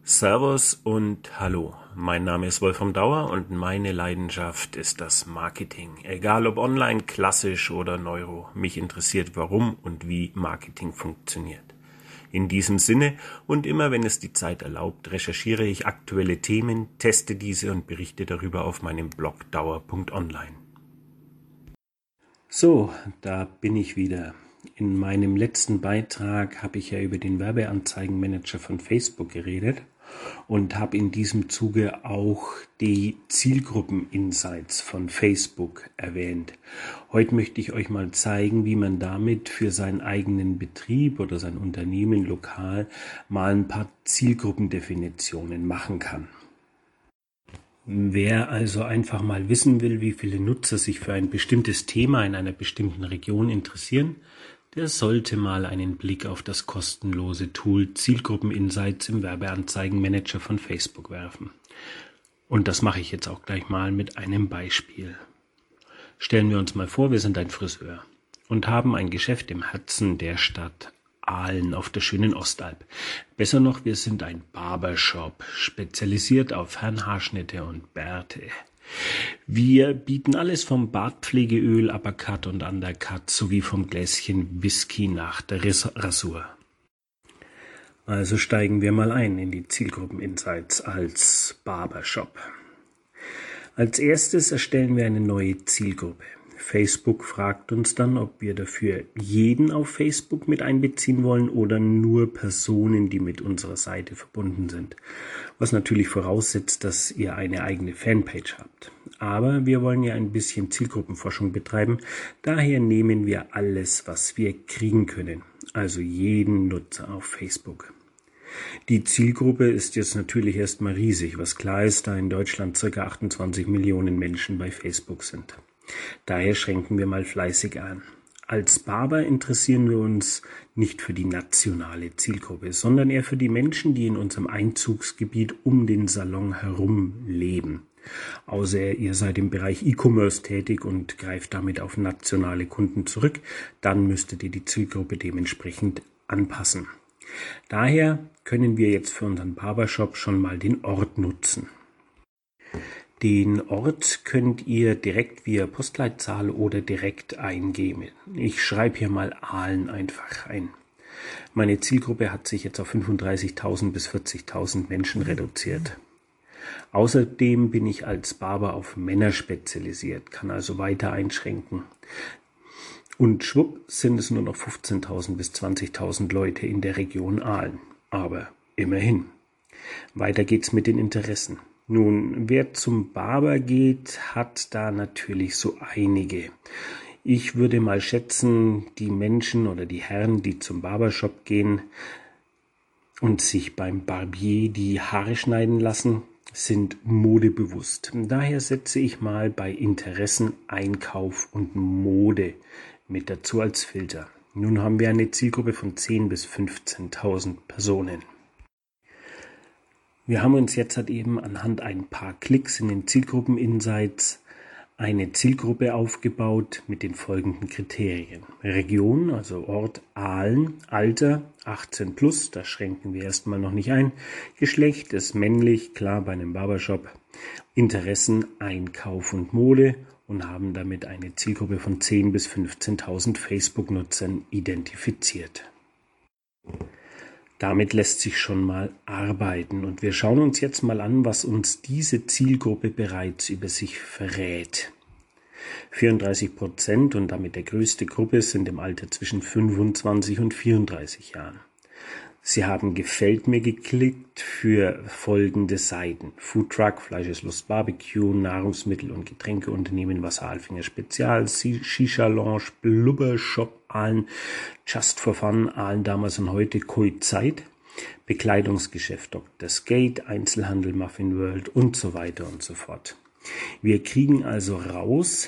Servus und hallo, mein Name ist Wolfram Dauer und meine Leidenschaft ist das Marketing. Egal ob online, klassisch oder Neuro, mich interessiert, warum und wie Marketing funktioniert. In diesem Sinne und immer wenn es die Zeit erlaubt, recherchiere ich aktuelle Themen, teste diese und berichte darüber auf meinem Blog dauer.online. So, da bin ich wieder. In meinem letzten Beitrag habe ich ja über den Werbeanzeigenmanager von Facebook geredet und habe in diesem Zuge auch die Zielgruppen-Insights von Facebook erwähnt. Heute möchte ich euch mal zeigen, wie man damit für seinen eigenen Betrieb oder sein Unternehmen lokal mal ein paar Zielgruppendefinitionen machen kann. Wer also einfach mal wissen will, wie viele Nutzer sich für ein bestimmtes Thema in einer bestimmten Region interessieren, der sollte mal einen Blick auf das kostenlose Tool Zielgruppen-Insights im Werbeanzeigenmanager von Facebook werfen. Und das mache ich jetzt auch gleich mal mit einem Beispiel. Stellen wir uns mal vor, wir sind ein Friseur und haben ein Geschäft im Herzen der Stadt Aalen auf der schönen Ostalb. Besser noch, wir sind ein Barbershop, spezialisiert auf Herrenhaarschnitte und Bärte. Wir bieten alles vom Bartpflegeöl, Uppercut und Undercut sowie vom Gläschen Whisky nach der Rasur. Also steigen wir mal ein in die Zielgruppen-Insights als Barbershop. Als erstes erstellen wir eine neue Zielgruppe. Facebook fragt uns dann, ob wir dafür jeden auf Facebook mit einbeziehen wollen oder nur Personen, die mit unserer Seite verbunden sind. Was natürlich voraussetzt, dass ihr eine eigene Fanpage habt. Aber wir wollen ja ein bisschen Zielgruppenforschung betreiben. Daher nehmen wir alles, was wir kriegen können. Also jeden Nutzer auf Facebook. Die Zielgruppe ist jetzt natürlich erstmal riesig, was klar ist, da in Deutschland ca. 28 Millionen Menschen bei Facebook sind. Daher schränken wir mal fleißig an. Als Barber interessieren wir uns nicht für die nationale Zielgruppe, sondern eher für die Menschen, die in unserem Einzugsgebiet um den Salon herum leben. Außer ihr seid im Bereich E-Commerce tätig und greift damit auf nationale Kunden zurück, dann müsstet ihr die Zielgruppe dementsprechend anpassen. Daher können wir jetzt für unseren Barbershop schon mal den Ort nutzen. Den Ort könnt ihr direkt via Postleitzahl oder direkt eingeben. Ich schreibe hier mal Aalen einfach ein. Meine Zielgruppe hat sich jetzt auf 35.000 bis 40.000 Menschen reduziert. Außerdem bin ich als Barber auf Männer spezialisiert, kann also weiter einschränken. Und schwupp sind es nur noch 15.000 bis 20.000 Leute in der Region Aalen. Aber immerhin. Weiter geht's mit den Interessen. Nun, wer zum Barber geht, hat da natürlich so einige. Ich würde mal schätzen, die Menschen oder die Herren, die zum Barbershop gehen und sich beim Barbier die Haare schneiden lassen, sind modebewusst. Daher setze ich mal bei Interessen Einkauf und Mode mit dazu als Filter. Nun haben wir eine Zielgruppe von 10.000 bis 15.000 Personen. Wir haben uns jetzt halt eben anhand ein paar Klicks in den Zielgruppen-Insights eine Zielgruppe aufgebaut mit den folgenden Kriterien. Region, also Ort Aalen, Alter 18 plus, da schränken wir erstmal noch nicht ein. Geschlecht ist männlich, klar bei einem Barbershop. Interessen, Einkauf und Mode und haben damit eine Zielgruppe von 10.000 bis 15.000 Facebook-Nutzern identifiziert. Damit lässt sich schon mal arbeiten und wir schauen uns jetzt mal an, was uns diese Zielgruppe bereits über sich verrät. 34% und damit der größte Gruppe sind im Alter zwischen 25 und 34 Jahren. Sie haben Gefällt mir geklickt für folgende Seiten: Foodtruck, Fleischeslust Barbecue, Nahrungsmittel- und Getränkeunternehmen, Wasser Alfinger Spezial, Shisha Lounge, Blubbershop Aalen, Just for Fun, Aalen damals und heute, Koi Zeit, Bekleidungsgeschäft Dr. Skate, Einzelhandel Muffin World und so weiter und so fort. Wir kriegen also raus,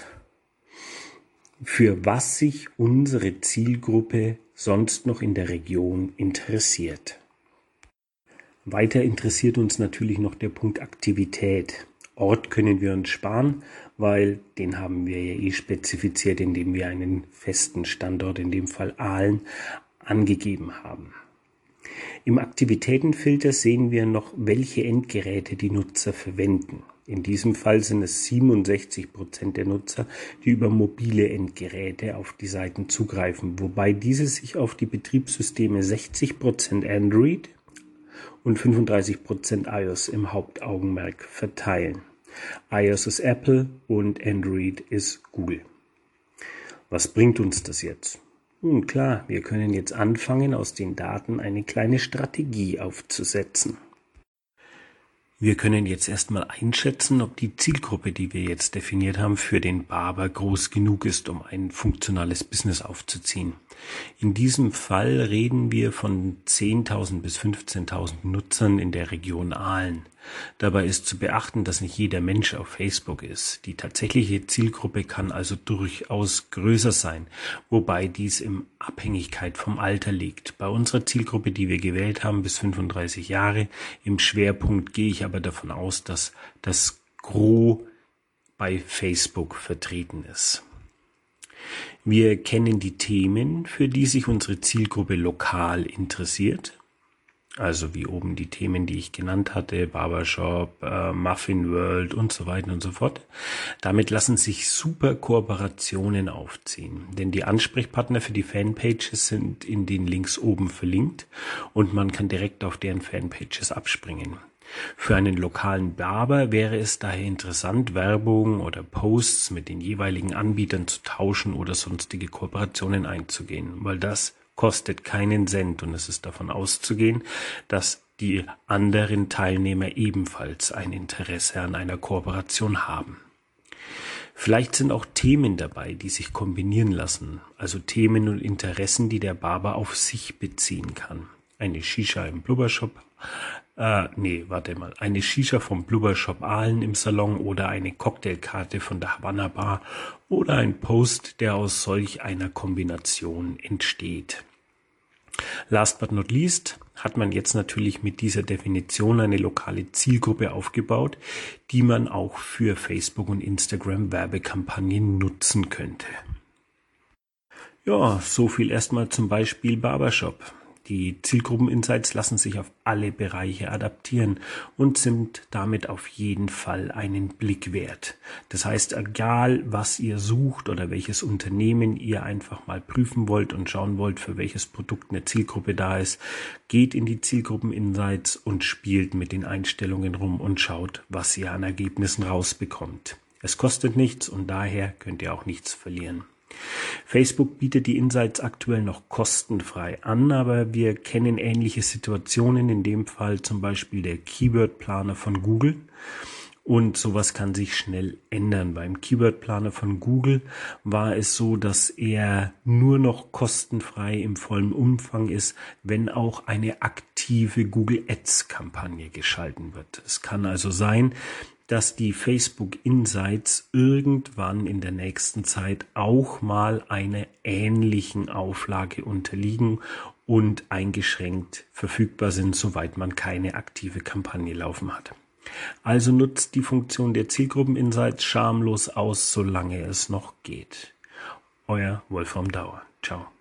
für was sich unsere Zielgruppe sonst noch in der Region interessiert. Weiter interessiert uns natürlich noch der Punkt Aktivität. Ort können wir uns sparen, weil den haben wir ja spezifiziert, indem wir einen festen Standort, in dem Fall Aalen, angegeben haben. Im Aktivitätenfilter sehen wir noch, welche Endgeräte die Nutzer verwenden. In diesem Fall sind es 67% der Nutzer, die über mobile Endgeräte auf die Seiten zugreifen, wobei diese sich auf die Betriebssysteme 60% Android und 35% iOS im Hauptaugenmerk verteilen. iOS ist Apple und Android ist Google. Was bringt uns das jetzt? Nun klar, wir können jetzt anfangen, aus den Daten eine kleine Strategie aufzusetzen. Wir können jetzt erstmal einschätzen, ob die Zielgruppe, die wir jetzt definiert haben, für den Barber groß genug ist, um ein funktionales Business aufzuziehen. In diesem Fall reden wir von 10.000 bis 15.000 Nutzern in der Region Aalen. Dabei ist zu beachten, dass nicht jeder Mensch auf Facebook ist. Die tatsächliche Zielgruppe kann also durchaus größer sein, wobei dies in Abhängigkeit vom Alter liegt. Bei unserer Zielgruppe, die wir gewählt haben, bis 35 Jahre, im Schwerpunkt gehe ich aber davon aus, dass das Gros bei Facebook vertreten ist. Wir kennen die Themen, für die sich unsere Zielgruppe lokal interessiert. Also wie oben die Themen, die ich genannt hatte, Barbershop, Muffin World und so weiter und so fort. Damit lassen sich super Kooperationen aufziehen, denn die Ansprechpartner für die Fanpages sind in den Links oben verlinkt und man kann direkt auf deren Fanpages abspringen. Für einen lokalen Barber wäre es daher interessant, Werbung oder Posts mit den jeweiligen Anbietern zu tauschen oder sonstige Kooperationen einzugehen, weil das kostet keinen Cent und es ist davon auszugehen, dass die anderen Teilnehmer ebenfalls ein Interesse an einer Kooperation haben. Vielleicht sind auch Themen dabei, die sich kombinieren lassen, also Themen und Interessen, die der Barber auf sich beziehen kann. Eine Shisha im Blubbershop, eine Shisha vom Blubbershop Aalen im Salon oder eine Cocktailkarte von der Havanna Bar oder ein Post, der aus solch einer Kombination entsteht. Last but not least hat man jetzt natürlich mit dieser Definition eine lokale Zielgruppe aufgebaut, die man auch für Facebook und Instagram Werbekampagnen nutzen könnte. Ja, so viel erstmal zum Beispiel Barbershop. Die Zielgruppeninsights lassen sich auf alle Bereiche adaptieren und sind damit auf jeden Fall einen Blick wert. Das heißt, egal was ihr sucht oder welches Unternehmen ihr einfach mal prüfen wollt und schauen wollt, für welches Produkt eine Zielgruppe da ist, geht in die Zielgruppeninsights und spielt mit den Einstellungen rum und schaut, was ihr an Ergebnissen rausbekommt. Es kostet nichts und daher könnt ihr auch nichts verlieren. Facebook bietet die Insights aktuell noch kostenfrei an, aber wir kennen ähnliche Situationen, in dem Fall zum Beispiel der Keyword-Planer von Google. Und sowas kann sich schnell ändern. Beim Keyword-Planer von Google war es so, dass er nur noch kostenfrei im vollen Umfang ist, wenn auch eine aktive Google Ads-Kampagne geschalten wird. Es kann also sein, dass die Facebook Insights irgendwann in der nächsten Zeit auch mal einer ähnlichen Auflage unterliegen und eingeschränkt verfügbar sind, soweit man keine aktive Kampagne laufen hat. Also nutzt die Funktion der Zielgruppeninsights schamlos aus, solange es noch geht. Euer Wolfram Dauer. Ciao.